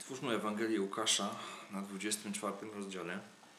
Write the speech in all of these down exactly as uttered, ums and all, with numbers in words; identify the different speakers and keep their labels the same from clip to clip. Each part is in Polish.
Speaker 1: Otwórzmy Ewangelię Łukasza na dwudziestym czwartym rozdziale.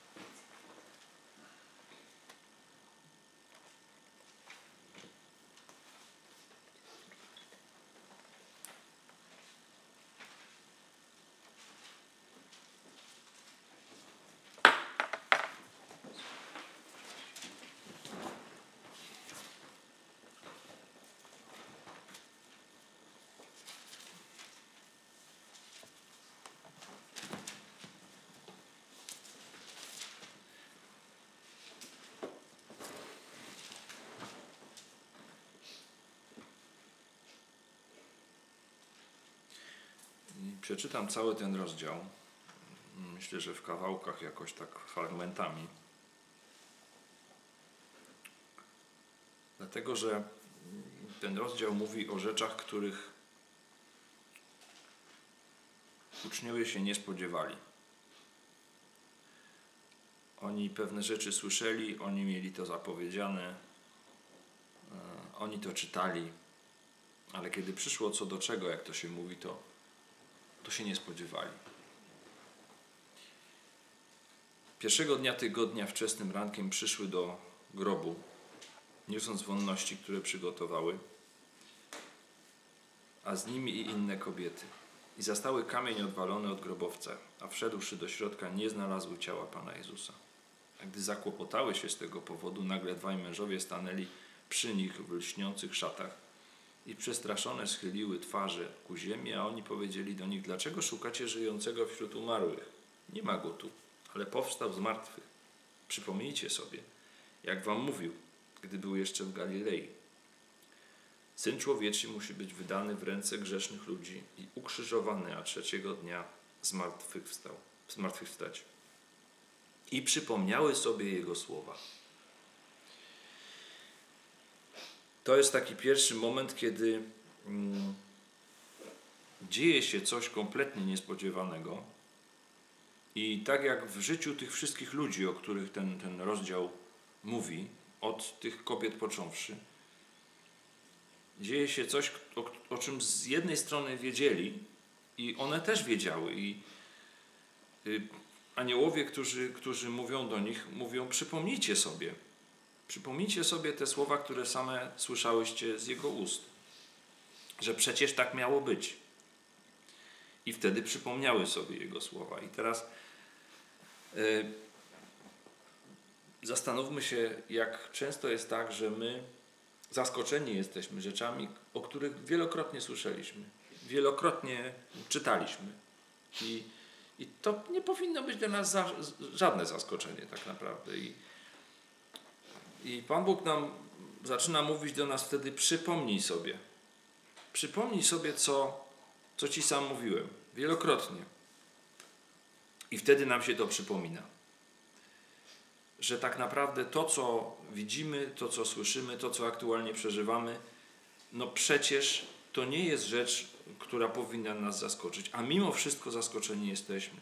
Speaker 1: Przeczytam cały ten rozdział. Myślę, że w kawałkach jakoś tak fragmentami. Dlatego, że ten rozdział mówi o rzeczach, których uczniowie się nie spodziewali. Oni pewne rzeczy słyszeli, oni mieli to zapowiedziane, oni to czytali, ale kiedy przyszło co do czego, jak to się mówi, to to się nie spodziewali. Pierwszego dnia tygodnia wczesnym rankiem przyszły do grobu, niosąc wonności, które przygotowały, a z nimi i inne kobiety. I zastały kamień odwalony od grobowca, a wszedłszy do środka nie znalazły ciała Pana Jezusa. A gdy zakłopotały się z tego powodu, nagle dwaj mężowie stanęli przy nich w lśniących szatach i przestraszone schyliły twarze ku ziemi, a oni powiedzieli do nich: dlaczego szukacie żyjącego wśród umarłych? Nie ma go tu, ale powstał z martwych. Przypomnijcie sobie, jak wam mówił, gdy był jeszcze w Galilei. Syn Człowieczy musi być wydany w ręce grzesznych ludzi i ukrzyżowany, a trzeciego dnia zmartwychwstał, zmartwychwstać. I przypomniały sobie jego słowa. To jest taki pierwszy moment, kiedy mm, dzieje się coś kompletnie niespodziewanego i tak jak w życiu tych wszystkich ludzi, o których ten, ten rozdział mówi, od tych kobiet począwszy, dzieje się coś, o, o czym z jednej strony wiedzieli i one też wiedziały i y, aniołowie, którzy, którzy mówią do nich, mówią: przypomnijcie sobie. Przypomnijcie sobie te słowa, które same słyszałyście z jego ust. Że przecież tak miało być. I wtedy przypomniały sobie jego słowa. I teraz yy, zastanówmy się, jak często jest tak, że my zaskoczeni jesteśmy rzeczami, o których wielokrotnie słyszeliśmy. Wielokrotnie czytaliśmy. I, i to nie powinno być dla nas za, żadne zaskoczenie tak naprawdę. I I Pan Bóg nam zaczyna mówić do nas wtedy: przypomnij sobie. Przypomnij sobie, co, co Ci sam mówiłem. Wielokrotnie. I wtedy nam się to przypomina. Że tak naprawdę to, co widzimy, to, co słyszymy, to, co aktualnie przeżywamy, no przecież to nie jest rzecz, która powinna nas zaskoczyć. A mimo wszystko zaskoczeni jesteśmy.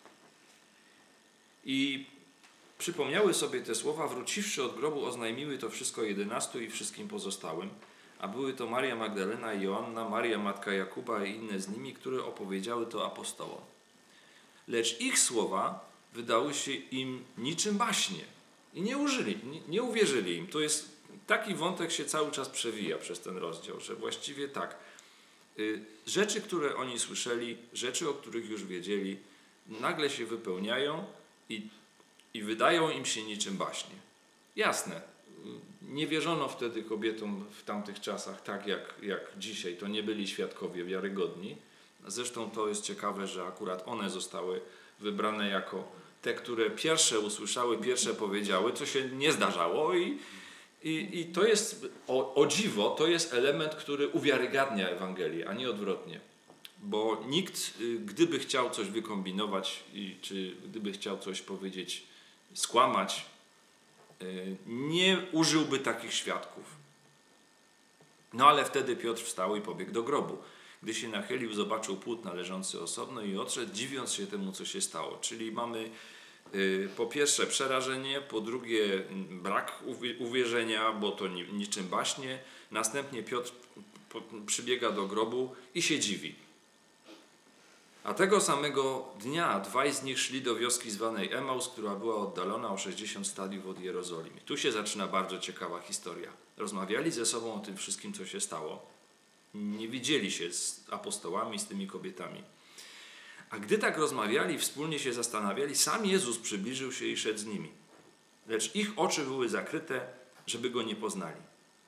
Speaker 1: I przypomniały sobie te słowa, wróciwszy od grobu, oznajmiły to wszystko jedenastu i wszystkim pozostałym, a były to Maria Magdalena i Joanna, Maria matka Jakuba i inne z nimi, które opowiedziały to apostołom. Lecz ich słowa wydały się im niczym baśnie i nie użyli, nie, nie uwierzyli im. To jest, taki wątek się cały czas przewija przez ten rozdział, że właściwie tak, y, rzeczy, które oni słyszeli, rzeczy, o których już wiedzieli, nagle się wypełniają i I wydają im się niczym baśnie. Jasne, nie wierzono wtedy kobietom w tamtych czasach tak jak, jak dzisiaj. To nie byli świadkowie wiarygodni. Zresztą to jest ciekawe, że akurat one zostały wybrane jako te, które pierwsze usłyszały, pierwsze powiedziały, co się nie zdarzało. I, i, i to jest, o, o dziwo, to jest element, który uwiarygadnia Ewangelię, a nie odwrotnie. Bo nikt, gdyby chciał coś wykombinować, czy gdyby chciał coś powiedzieć, skłamać, nie użyłby takich świadków. No ale wtedy Piotr wstał i pobiegł do grobu. Gdy się nachylił, zobaczył płótna leżące osobno i odszedł, dziwiąc się temu, co się stało. Czyli mamy po pierwsze przerażenie, po drugie brak uwierzenia, bo to niczym baśnie. Następnie Piotr przybiega do grobu i się dziwi. A tego samego dnia dwaj z nich szli do wioski zwanej Emaus, która była oddalona o sześćdziesiąt stadiów od Jerozolimy. Tu się zaczyna bardzo ciekawa historia. Rozmawiali ze sobą o tym wszystkim, co się stało. Nie widzieli się z apostołami, z tymi kobietami. A gdy tak rozmawiali, wspólnie się zastanawiali, sam Jezus przybliżył się i szedł z nimi. Lecz ich oczy były zakryte, żeby Go nie poznali.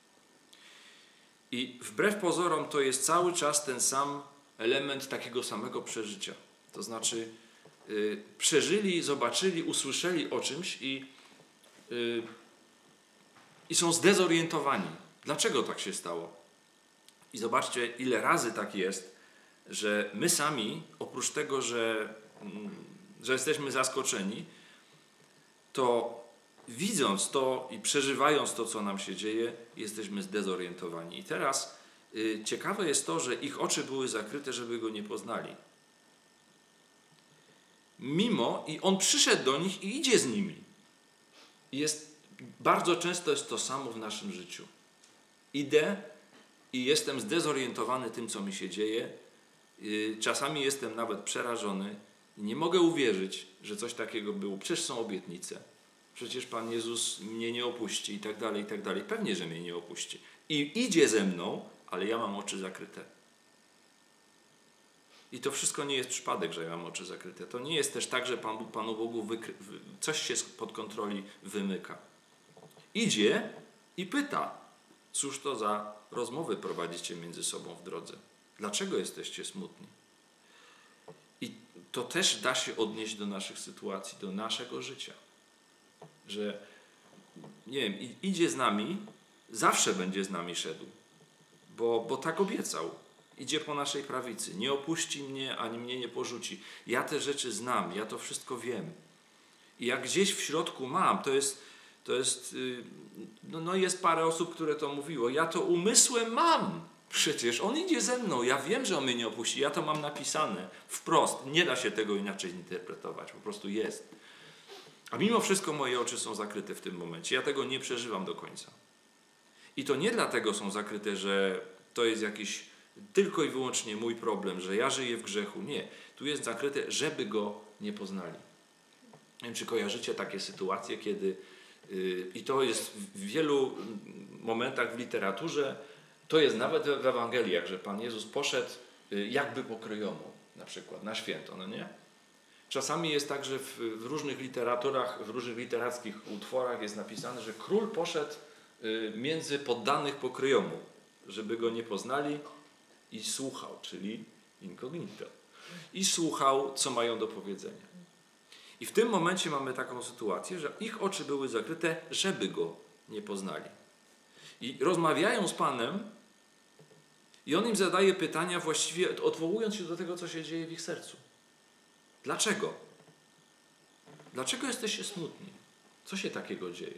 Speaker 1: I wbrew pozorom to jest cały czas ten sam element takiego samego przeżycia. To znaczy yy, przeżyli, zobaczyli, usłyszeli o czymś i, yy, i są zdezorientowani. Dlaczego tak się stało? I zobaczcie, ile razy tak jest, że my sami, oprócz tego, że, że jesteśmy zaskoczeni, to widząc to i przeżywając to, co nam się dzieje, jesteśmy zdezorientowani. I teraz y, ciekawe jest to, że ich oczy były zakryte, żeby Go nie poznali. Mimo, i On przyszedł do nich i idzie z nimi. Jest, bardzo często jest to samo w naszym życiu. Idę i jestem zdezorientowany tym, co mi się dzieje. Y, czasami jestem nawet przerażony. Nie mogę uwierzyć, że coś takiego było. Przecież są obietnice. Przecież Pan Jezus mnie nie opuści i tak dalej, i tak dalej. Pewnie, że mnie nie opuści. I idzie ze mną, ale ja mam oczy zakryte. I to wszystko nie jest przypadek, że ja mam oczy zakryte. To nie jest też tak, że Pan, Panu Bogu wykry, coś się spod kontroli wymyka. Idzie i pyta, cóż to za rozmowy prowadzicie między sobą w drodze? Dlaczego jesteście smutni? I to też da się odnieść do naszych sytuacji, do naszego życia. Że, nie wiem, idzie z nami, zawsze będzie z nami szedł, bo, bo tak obiecał. Idzie po naszej prawicy, nie opuści mnie, ani mnie nie porzuci. Ja te rzeczy znam, ja to wszystko wiem. I jak gdzieś w środku mam, to jest, to jest, no, no jest parę osób, które to mówiło, ja to umysłem mam. Przecież On idzie ze mną, ja wiem, że On mnie nie opuści, ja to mam napisane wprost. Nie da się tego inaczej interpretować, po prostu jest. A mimo wszystko moje oczy są zakryte w tym momencie. Ja tego nie przeżywam do końca. I to nie dlatego są zakryte, że to jest jakiś tylko i wyłącznie mój problem, że ja żyję w grzechu. Nie. Tu jest zakryte, żeby Go nie poznali. Nie wiem, czy kojarzycie takie sytuacje, kiedy yy, i to jest w wielu momentach w literaturze, to jest nawet w Ewangeliach, że Pan Jezus poszedł yy, jakby po kryjomu, na przykład na święto, no nie? Czasami jest tak, że w, w różnych literaturach, w różnych literackich utworach jest napisane, że król poszedł y, między poddanych pokryjomu, żeby go nie poznali i słuchał, czyli incognito. I słuchał, co mają do powiedzenia. I w tym momencie mamy taką sytuację, że ich oczy były zakryte, żeby go nie poznali. I rozmawiają z Panem i On im zadaje pytania właściwie odwołując się do tego, co się dzieje w ich sercu. Dlaczego? Dlaczego jesteście smutni? Co się takiego dzieje?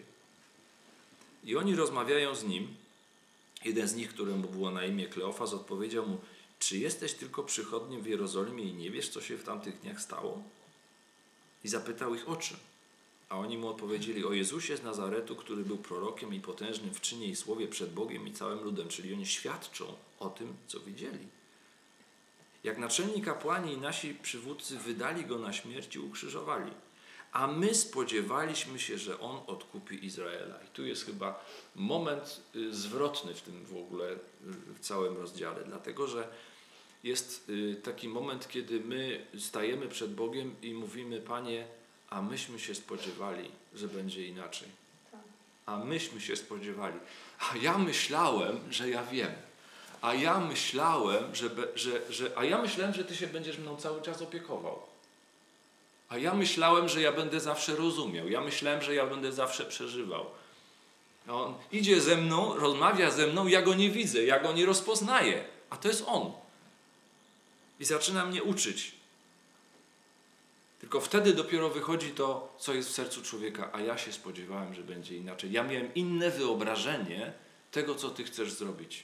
Speaker 1: I oni rozmawiają z nim. Jeden z nich, któremu było na imię Kleofas, odpowiedział mu, czy jesteś tylko przychodniem w Jerozolimie i nie wiesz, co się w tamtych dniach stało? I zapytał ich o czym. A oni mu odpowiedzieli o Jezusie z Nazaretu, który był prorokiem i potężnym w czynie i słowie przed Bogiem i całym ludem. Czyli oni świadczą o tym, co widzieli. Jak naczelni kapłani i nasi przywódcy wydali Go na śmierć i ukrzyżowali. A my spodziewaliśmy się, że On odkupi Izraela. I tu jest chyba moment zwrotny w tym w ogóle, w całym rozdziale. Dlatego, że jest taki moment, kiedy my stajemy przed Bogiem i mówimy, Panie, a myśmy się spodziewali, że będzie inaczej. A myśmy się spodziewali. A ja myślałem, że ja wiem. A ja myślałem, że, że, że, a ja myślałem, że Ty się będziesz mną cały czas opiekował. A ja myślałem, że ja będę zawsze rozumiał. Ja myślałem, że ja będę zawsze przeżywał. On idzie ze mną, rozmawia ze mną, ja Go nie widzę, ja Go nie rozpoznaję. A to jest On. I zaczyna mnie uczyć. Tylko wtedy dopiero wychodzi to, co jest w sercu człowieka. A ja się spodziewałem, że będzie inaczej. Ja miałem inne wyobrażenie tego, co Ty chcesz zrobić.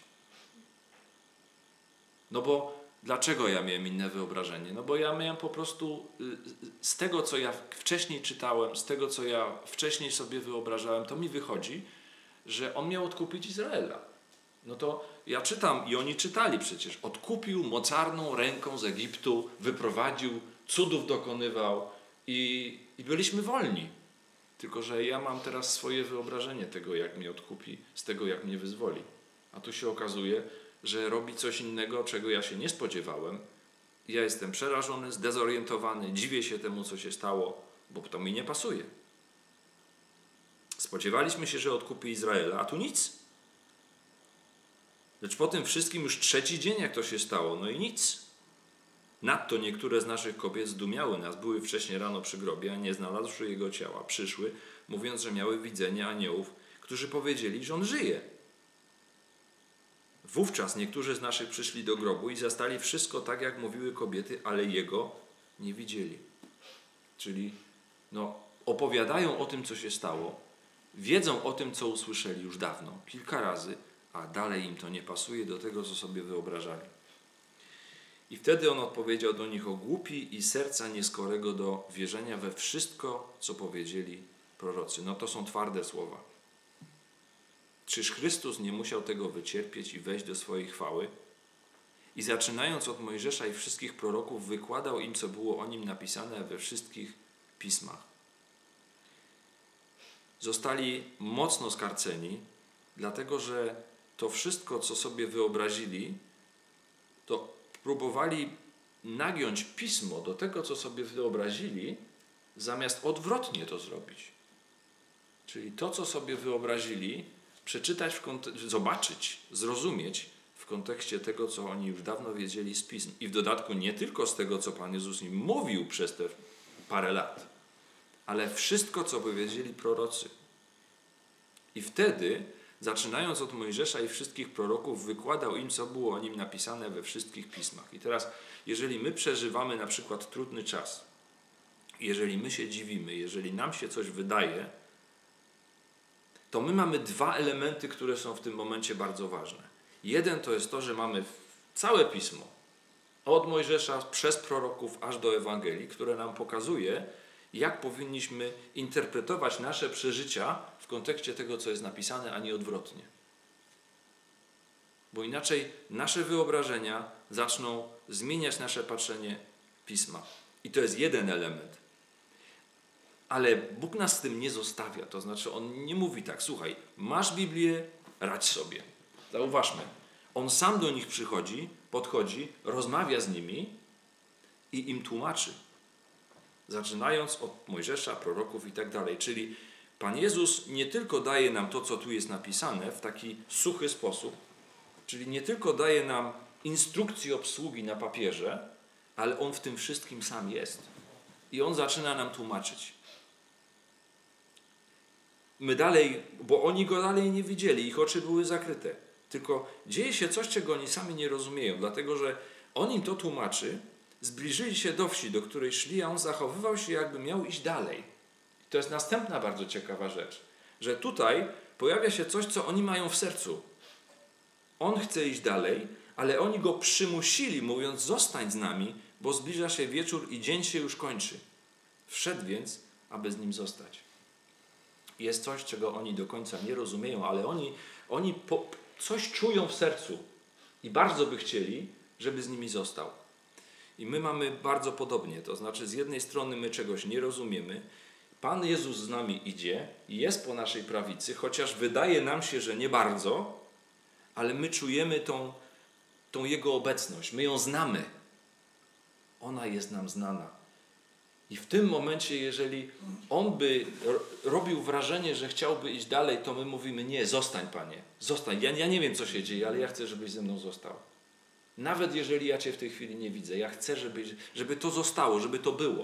Speaker 1: No bo dlaczego ja miałem inne wyobrażenie? No bo ja miałem po prostu z tego, co ja wcześniej czytałem, z tego, co ja wcześniej sobie wyobrażałem, to mi wychodzi, że On miał odkupić Izraela. No to ja czytam i oni czytali przecież. Odkupił mocarną ręką z Egiptu, wyprowadził, cudów dokonywał i, i byliśmy wolni. Tylko że ja mam teraz swoje wyobrażenie tego, jak mnie odkupi, z tego, jak mnie wyzwoli. A tu się okazuje, że robi coś innego, czego ja się nie spodziewałem. Ja jestem przerażony, zdezorientowany, dziwię się temu, co się stało, bo to mi nie pasuje. Spodziewaliśmy się, że odkupi Izraela, a tu nic. Lecz po tym wszystkim już trzeci dzień, jak to się stało, no i nic. Nadto niektóre z naszych kobiet zdumiały nas, były wcześnie rano przy grobie, a nie znalazłszy jego ciała, przyszły, mówiąc, że miały widzenie aniołów, którzy powiedzieli, że on żyje. Wówczas niektórzy z naszych przyszli do grobu i zastali wszystko tak, jak mówiły kobiety, ale jego nie widzieli. Czyli no, opowiadają o tym, co się stało, wiedzą o tym, co usłyszeli już dawno, kilka razy, a dalej im to nie pasuje do tego, co sobie wyobrażali. I wtedy on odpowiedział do nich: o głupi i serca nieskorego do wierzenia we wszystko, co powiedzieli prorocy. No to są twarde słowa. Czyż Chrystus nie musiał tego wycierpieć i wejść do swojej chwały? I zaczynając od Mojżesza i wszystkich proroków, wykładał im, co było o nim napisane we wszystkich pismach. Zostali mocno skarceni, dlatego że to wszystko, co sobie wyobrazili, to próbowali nagiąć pismo do tego, co sobie wyobrazili, zamiast odwrotnie to zrobić. Czyli to, co sobie wyobrazili, przeczytać, w kont- zobaczyć, zrozumieć w kontekście tego, co oni już dawno wiedzieli z pism. I w dodatku nie tylko z tego, co Pan Jezus im mówił przez te parę lat, ale wszystko, co powiedzieli prorocy. I wtedy, zaczynając od Mojżesza i wszystkich proroków, wykładał im, co było o nim napisane we wszystkich pismach. I teraz, jeżeli my przeżywamy na przykład trudny czas, jeżeli my się dziwimy, jeżeli nam się coś wydaje, to my mamy dwa elementy, które są w tym momencie bardzo ważne. Jeden to jest to, że mamy całe pismo, od Mojżesza przez proroków aż do Ewangelii, które nam pokazuje, jak powinniśmy interpretować nasze przeżycia w kontekście tego, co jest napisane, a nie odwrotnie. Bo inaczej nasze wyobrażenia zaczną zmieniać nasze patrzenie Pisma. I to jest jeden element. Ale Bóg nas z tym nie zostawia. To znaczy On nie mówi tak: słuchaj, masz Biblię, radź sobie. Zauważmy, On sam do nich przychodzi, podchodzi, rozmawia z nimi i im tłumaczy. Zaczynając od Mojżesza, proroków i tak dalej. Czyli Pan Jezus nie tylko daje nam to, co tu jest napisane w taki suchy sposób, czyli nie tylko daje nam instrukcję obsługi na papierze, ale On w tym wszystkim sam jest. I On zaczyna nam tłumaczyć. My dalej, bo oni Go dalej nie widzieli, ich oczy były zakryte. Tylko dzieje się coś, czego oni sami nie rozumieją, dlatego że On im to tłumaczy. Zbliżyli się do wsi, do której szli, a on zachowywał się, jakby miał iść dalej. I to jest następna bardzo ciekawa rzecz, że tutaj pojawia się coś, co oni mają w sercu. On chce iść dalej, ale oni go przymusili, mówiąc: zostań z nami, bo zbliża się wieczór i dzień się już kończy. Wszedł więc, aby z nim zostać. Jest coś, czego oni do końca nie rozumieją, ale oni, oni po, coś czują w sercu i bardzo by chcieli, żeby z nimi został. I my mamy bardzo podobnie, to znaczy z jednej strony my czegoś nie rozumiemy, Pan Jezus z nami idzie i jest po naszej prawicy, chociaż wydaje nam się, że nie bardzo, ale my czujemy tą, tą Jego obecność, my ją znamy. Ona jest nam znana. I w tym momencie, jeżeli On by robił wrażenie, że chciałby iść dalej, to my mówimy: nie, zostań, Panie, zostań. Ja, ja nie wiem, co się dzieje, ale ja chcę, żebyś ze mną został. Nawet jeżeli ja Cię w tej chwili nie widzę, ja chcę, żeby, żeby to zostało, żeby to było.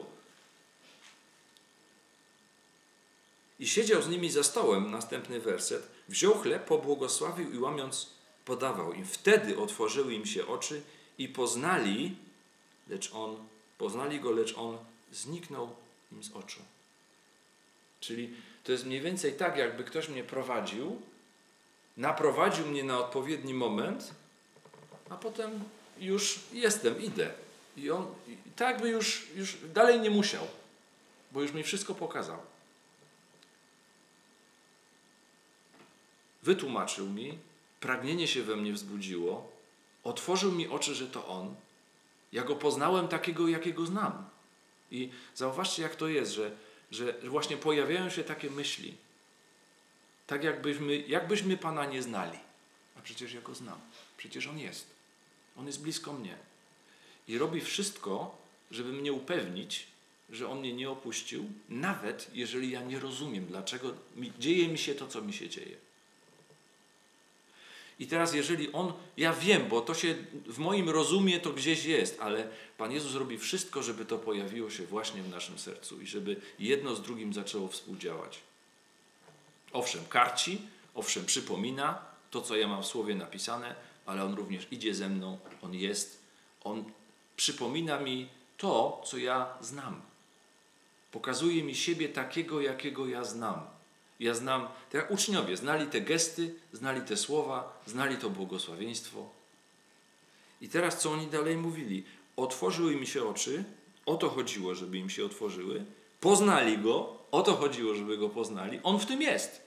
Speaker 1: I siedział z nimi za stołem, następny werset, wziął chleb, pobłogosławił i łamiąc podawał im. Wtedy otworzyły im się oczy i poznali, lecz on, poznali go, lecz on zniknął im z oczu. Czyli to jest mniej więcej tak, jakby ktoś mnie prowadził, naprowadził mnie na odpowiedni moment, a potem już jestem, idę. I on i tak jakby już, już dalej nie musiał, bo już mi wszystko pokazał. Wytłumaczył mi, pragnienie się we mnie wzbudziło, otworzył mi oczy, że to On. Ja Go poznałem takiego, jakiego znam. I zauważcie, jak to jest, że, że właśnie pojawiają się takie myśli, tak jakbyśmy, jakbyśmy Pana nie znali. A przecież ja Go znam. Przecież On jest. On jest blisko mnie. I robi wszystko, żeby mnie upewnić, że On mnie nie opuścił, nawet jeżeli ja nie rozumiem, dlaczego mi, dzieje mi się to, co mi się dzieje. I teraz jeżeli On, ja wiem, bo to się w moim rozumie to gdzieś jest, ale Pan Jezus robi wszystko, żeby to pojawiło się właśnie w naszym sercu i żeby jedno z drugim zaczęło współdziałać. Owszem, karci, owszem, przypomina to, co ja mam w słowie napisane, ale On również idzie ze mną, On jest, On przypomina mi to, co ja znam. Pokazuje mi siebie takiego, jakiego ja znam. Ja znam, tak jak uczniowie, znali te gesty, znali te słowa, znali to błogosławieństwo. I teraz co oni dalej mówili? Otworzyły mi się oczy, o to chodziło, żeby im się otworzyły. Poznali Go, o to chodziło, żeby Go poznali. On w tym jest.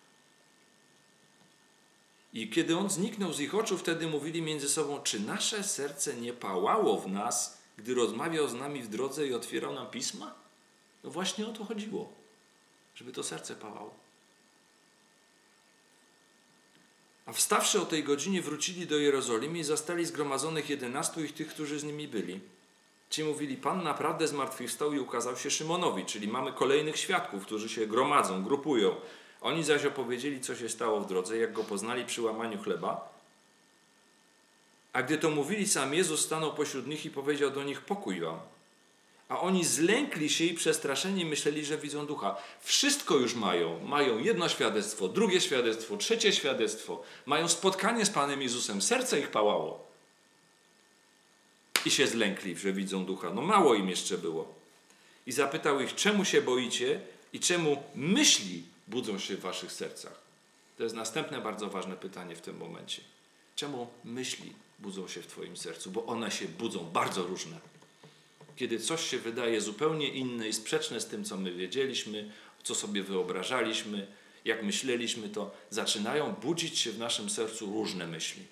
Speaker 1: I kiedy On zniknął z ich oczu, wtedy mówili między sobą, czy nasze serce nie pałało w nas, gdy rozmawiał z nami w drodze i otwierał nam pisma? No właśnie o to chodziło, żeby to serce pałało. A wstawszy o tej godzinie wrócili do Jerozolimy i zastali zgromadzonych jedenastu i tych, którzy z nimi byli. Ci mówili, Pan naprawdę zmartwychwstał i ukazał się Szymonowi, czyli mamy kolejnych świadków, którzy się gromadzą, grupują. Oni zaś opowiedzieli, co się stało w drodze, jak Go poznali przy łamaniu chleba. A gdy to mówili, sam Jezus stanął pośród nich i powiedział do nich, pokój wam. A oni zlękli się i przestraszeni myśleli, że widzą ducha. Wszystko już mają. Mają jedno świadectwo, drugie świadectwo, trzecie świadectwo. Mają spotkanie z Panem Jezusem. Serce ich pałało. I się zlękli, że widzą ducha. No mało im jeszcze było. I zapytał ich, czemu się boicie i czemu myśli budzą się w waszych sercach? To jest następne bardzo ważne pytanie w tym momencie. Czemu myśli budzą się w twoim sercu? Bo one się budzą, bardzo różne. Kiedy coś się wydaje zupełnie inne i sprzeczne z tym, co my wiedzieliśmy, co sobie wyobrażaliśmy, jak myśleliśmy, to zaczynają budzić się w naszym sercu różne myśli.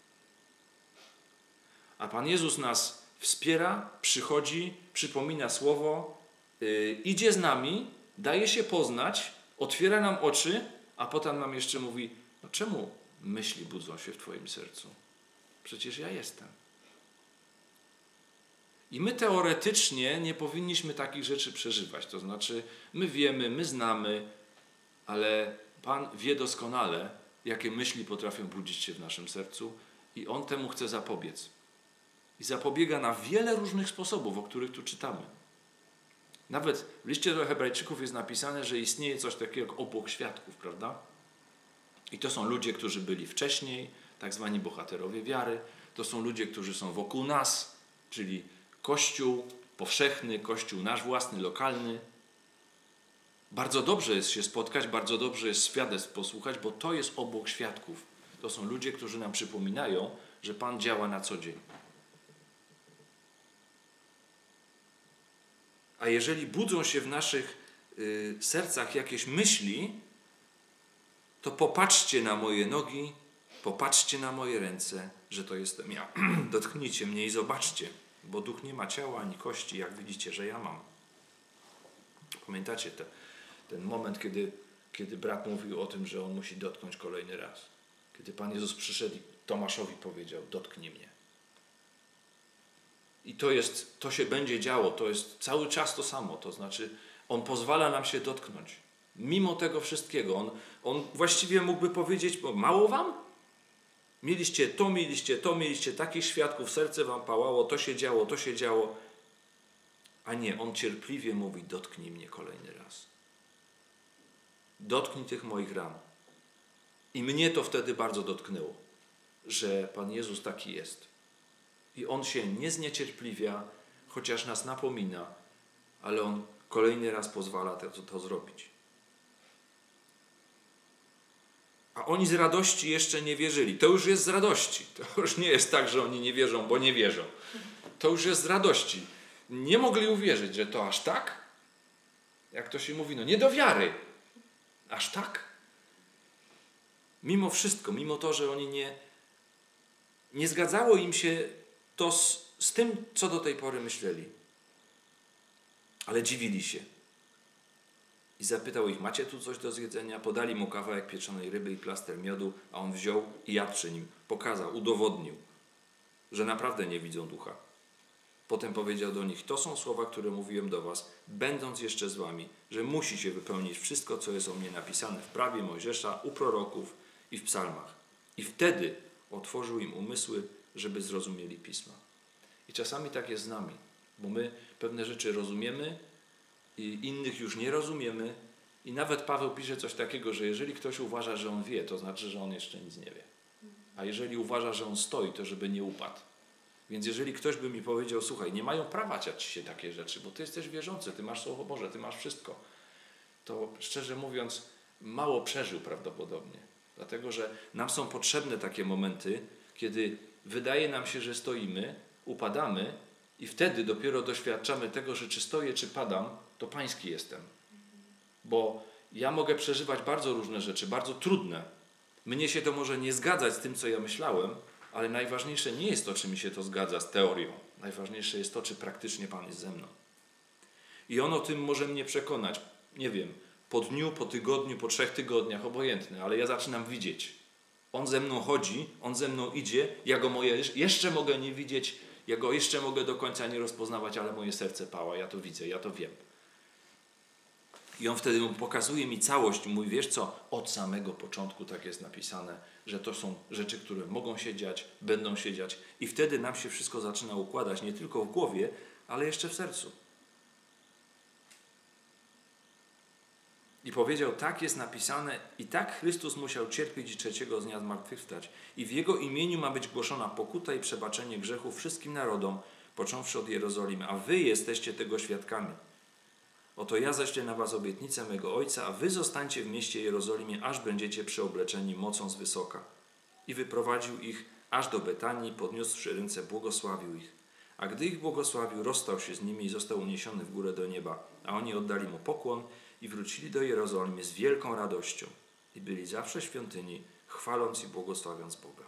Speaker 1: A Pan Jezus nas wspiera, przychodzi, przypomina słowo, yy, idzie z nami, daje się poznać, otwiera nam oczy, a potem nam jeszcze mówi, no czemu myśli budzą się w twoim sercu? Przecież ja jestem. I my teoretycznie nie powinniśmy takich rzeczy przeżywać. To znaczy, my wiemy, my znamy, ale Pan wie doskonale, jakie myśli potrafią budzić się w naszym sercu i On temu chce zapobiec. I zapobiega na wiele różnych sposobów, o których tu czytamy. Nawet w liście do Hebrajczyków jest napisane, że istnieje coś takiego jak obłok świadków, prawda? I to są ludzie, którzy byli wcześniej, tak zwani bohaterowie wiary. To są ludzie, którzy są wokół nas, czyli Kościół powszechny, Kościół nasz własny, lokalny. Bardzo dobrze jest się spotkać, bardzo dobrze jest świadectw posłuchać, bo to jest obłok świadków. To są ludzie, którzy nam przypominają, że Pan działa na co dzień. A jeżeli budzą się w naszych y, sercach jakieś myśli, to popatrzcie na moje nogi, popatrzcie na moje ręce, że to jestem ja. Dotknijcie mnie i zobaczcie, bo duch nie ma ciała ani kości, jak widzicie, że ja mam. Pamiętacie te, ten moment, kiedy, kiedy brat mówił o tym, że on musi dotknąć kolejny raz. Kiedy Pan Jezus przyszedł i Tomaszowi powiedział, dotknij mnie. I to jest, to się będzie działo, to jest cały czas to samo, to znaczy On pozwala nam się dotknąć. Mimo tego wszystkiego, On, on właściwie mógłby powiedzieć, bo mało wam? Mieliście to, mieliście to, mieliście takich świadków, serce wam pałało, to się działo, to się działo. A nie, On cierpliwie mówi, dotknij mnie kolejny raz. Dotknij tych moich ran. I mnie to wtedy bardzo dotknęło, że Pan Jezus taki jest. I On się nie zniecierpliwia, chociaż nas napomina, ale On kolejny raz pozwala to, to zrobić. A oni z radości jeszcze nie wierzyli. To już jest z radości. To już nie jest tak, że oni nie wierzą, bo nie wierzą. To już jest z radości. Nie mogli uwierzyć, że to aż tak? Jak to się mówi, no nie do wiary. Aż tak? Mimo wszystko, mimo to, że oni nie, nie zgadzało im się to z, z tym, co do tej pory myśleli. Ale dziwili się. I zapytał ich, macie tu coś do zjedzenia? Podali mu kawałek pieczonej ryby i plaster miodu, a on wziął i jadł przy nim. Pokazał, udowodnił, że naprawdę nie widzą ducha. Potem powiedział do nich, to są słowa, które mówiłem do was, będąc jeszcze z wami, że musi się wypełnić wszystko, co jest o mnie napisane w prawie Mojżesza, u proroków i w psalmach. I wtedy otworzył im umysły, żeby zrozumieli Pisma. I czasami tak jest z nami, bo my pewne rzeczy rozumiemy i innych już nie rozumiemy. I nawet Paweł pisze coś takiego, że jeżeli ktoś uważa, że on wie, to znaczy, że on jeszcze nic nie wie. A jeżeli uważa, że on stoi, to żeby nie upadł. Więc jeżeli ktoś by mi powiedział, słuchaj, nie mają prawa ciać się takie rzeczy, bo ty jesteś wierzący, ty masz Słowo Boże, ty masz wszystko, to szczerze mówiąc mało przeżył prawdopodobnie. Dlatego, że nam są potrzebne takie momenty, kiedy wydaje nam się, że stoimy, upadamy i wtedy dopiero doświadczamy tego, że czy stoję, czy padam, to pański jestem. Bo ja mogę przeżywać bardzo różne rzeczy, bardzo trudne. Mnie się to może nie zgadzać z tym, co ja myślałem, ale najważniejsze nie jest to, czy mi się to zgadza z teorią. Najważniejsze jest to, czy praktycznie Pan jest ze mną. I On o tym może mnie przekonać, nie wiem, po dniu, po tygodniu, po trzech tygodniach, obojętne, ale ja zaczynam widzieć. On ze mną chodzi, On ze mną idzie, ja Go moje jeszcze mogę nie widzieć, ja Go jeszcze mogę do końca nie rozpoznawać, ale moje serce pała, ja to widzę, ja to wiem. I On wtedy pokazuje mi całość, mówi, wiesz co, od samego początku tak jest napisane, że to są rzeczy, które mogą się dziać, będą się dziać. I wtedy nam się wszystko zaczyna układać, nie tylko w głowie, ale jeszcze w sercu. I powiedział, tak jest napisane i tak Chrystus musiał cierpieć i trzeciego dnia zmartwychwstać. I w Jego imieniu ma być głoszona pokuta i przebaczenie grzechów wszystkim narodom, począwszy od Jerozolimy. A wy jesteście tego świadkami. Oto ja ześlę na was obietnicę mego Ojca, a wy zostańcie w mieście Jerozolimie, aż będziecie przeobleczeni mocą z wysoka. I wyprowadził ich aż do Betanii, podniósłszy ręce, błogosławił ich. A gdy ich błogosławił, rozstał się z nimi i został uniesiony w górę do nieba. A oni oddali mu pokłon i wrócili do Jerozolimy z wielką radością. I byli zawsze w świątyni, chwaląc i błogosławiąc Boga.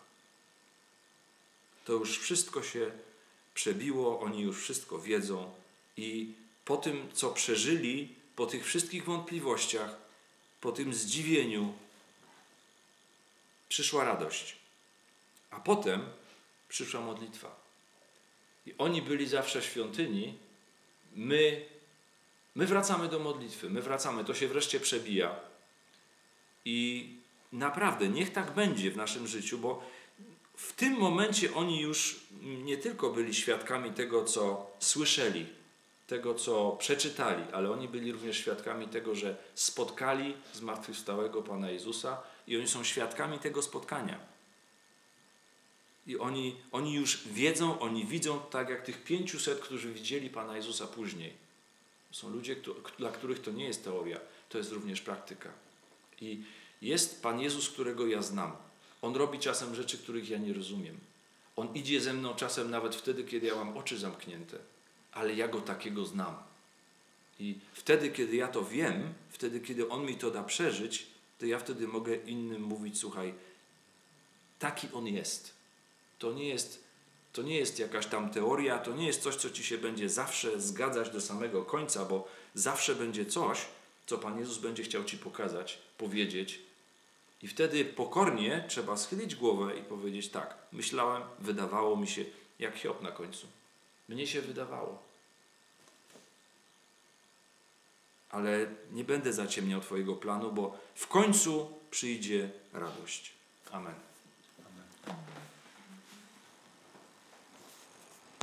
Speaker 1: To już wszystko się przebiło, oni już wszystko wiedzą i po tym, co przeżyli, po tych wszystkich wątpliwościach, po tym zdziwieniu, przyszła radość. A potem przyszła modlitwa. I oni byli zawsze w świątyni, my, my wracamy do modlitwy, my wracamy, to się wreszcie przebija. I naprawdę, niech tak będzie w naszym życiu, bo w tym momencie oni już nie tylko byli świadkami tego, co słyszeli, tego, co przeczytali, ale oni byli również świadkami tego, że spotkali zmartwychwstałego Pana Jezusa i oni są świadkami tego spotkania. I oni, oni już wiedzą, oni widzą tak jak tych pięciuset, którzy widzieli Pana Jezusa później. Są ludzie, dla których to nie jest teoria, to jest również praktyka. I jest Pan Jezus, którego ja znam. On robi czasem rzeczy, których ja nie rozumiem. On idzie ze mną czasem nawet wtedy, kiedy ja mam oczy zamknięte. Ale ja Go takiego znam. I wtedy, kiedy ja to wiem, wtedy, kiedy On mi to da przeżyć, to ja wtedy mogę innym mówić, słuchaj, taki On jest. To nie jest, to nie jest jakaś tam teoria, to nie jest coś, co ci się będzie zawsze zgadzać do samego końca, bo zawsze będzie coś, co Pan Jezus będzie chciał ci pokazać, powiedzieć. I wtedy pokornie trzeba schylić głowę i powiedzieć tak, myślałem, wydawało mi się, jak Hiob na końcu. Mnie się wydawało. Ale nie będę zaciemniał Twojego planu, bo w końcu przyjdzie radość. Amen.
Speaker 2: Amen.